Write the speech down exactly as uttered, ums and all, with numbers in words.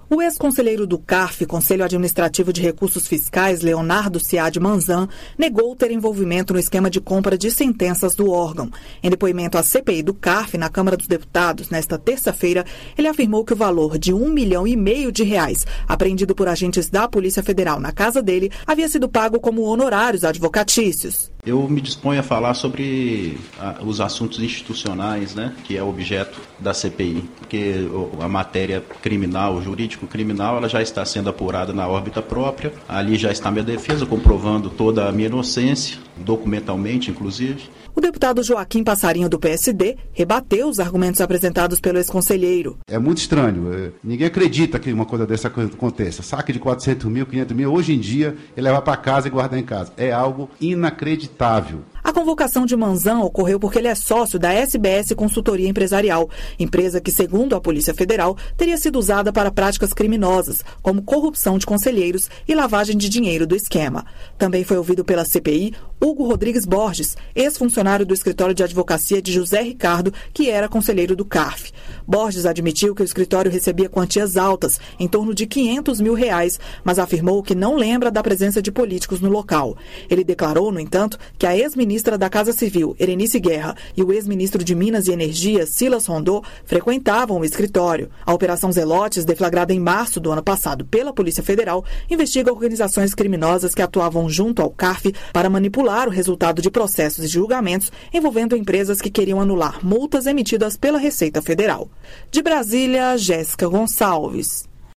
O ex-conselheiro do C A R F, Conselho Administrativo de Recursos Fiscais, Leonardo Ciad Manzan, negou ter envolvimento no esquema de compra de sentenças do órgão. Em depoimento à C P I do C A R F na Câmara dos Deputados, nesta terça-feira, ele afirmou que o valor de um milhão e meio de reais, apreendido por agentes da Polícia Federal na casa dele, havia sido pago como honorários advocatícios. Eu me disponho a falar sobre a, os assuntos institucionais, né, que é objeto da C P I, porque a matéria criminal, jurídico criminal, ela já está sendo apurada na órbita própria. Ali já está minha defesa, comprovando toda a minha inocência, documentalmente, inclusive. O deputado Joaquim Passarinho, do P S D, rebateu os argumentos apresentados pelo ex-conselheiro. É muito estranho. Ninguém acredita que uma coisa dessa aconteça. Saque de quatrocentos mil, quinhentos mil, hoje em dia, ele levar para casa e guardar em casa. É algo inacreditável. A convocação de Manzan ocorreu porque ele é sócio da S B S Consultoria Empresarial, empresa que, segundo a Polícia Federal, teria sido usada para práticas criminosas, como corrupção de conselheiros e lavagem de dinheiro do esquema. Também foi ouvido pela C P I Hugo Rodrigues Borges, ex-funcionário do escritório de advocacia de José Ricardo, que era conselheiro do C A R F. Borges admitiu que o escritório recebia quantias altas, em torno de quinhentos mil reais, mas afirmou que não lembra da presença de políticos no local. Ele declarou, no entanto, que a ex-ministra ministra da Casa Civil, Erenice Guerra, e o ex-ministro de Minas e Energia, Silas Rondô, frequentavam o escritório. A Operação Zelotes, deflagrada em março do ano passado pela Polícia Federal, investiga organizações criminosas que atuavam junto ao C A R F para manipular o resultado de processos e julgamentos envolvendo empresas que queriam anular multas emitidas pela Receita Federal. De Brasília, Jéssica Gonçalves.